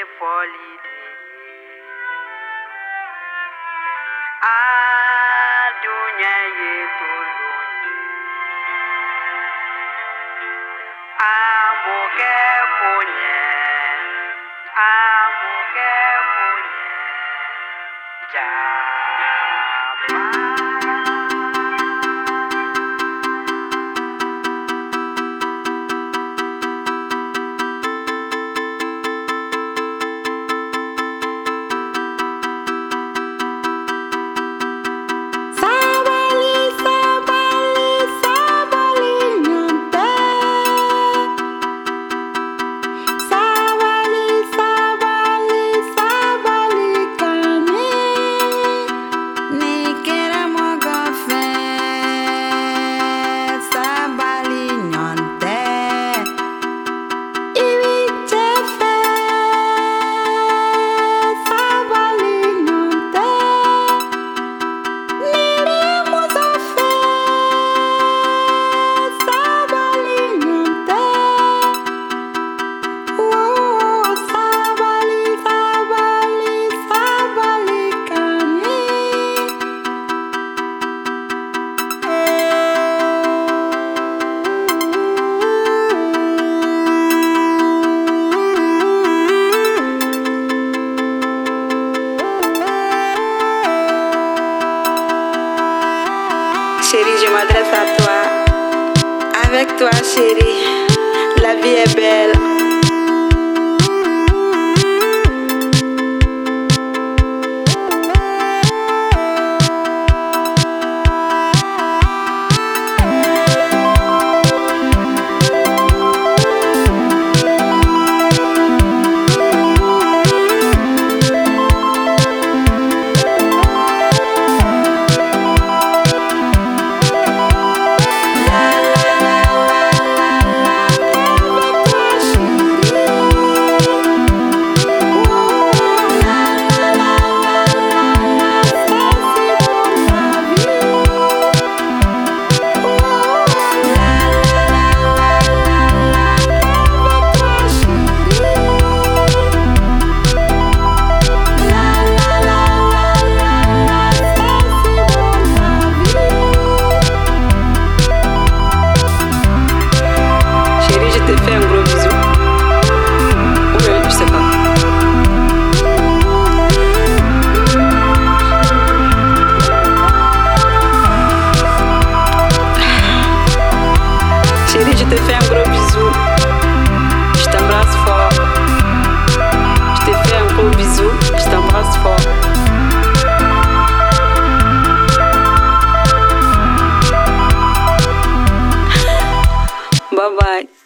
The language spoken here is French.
folie. Adunya yetulunyi. Amuke punye. Amuke punye. Chérie, je m'adresse à toi. Avec toi, chérie, la vie est belle. Je te fais un gros bisou. Je t'embrasse fort. Je te fais un gros bisou. Je t'embrasse fort. Bye bye.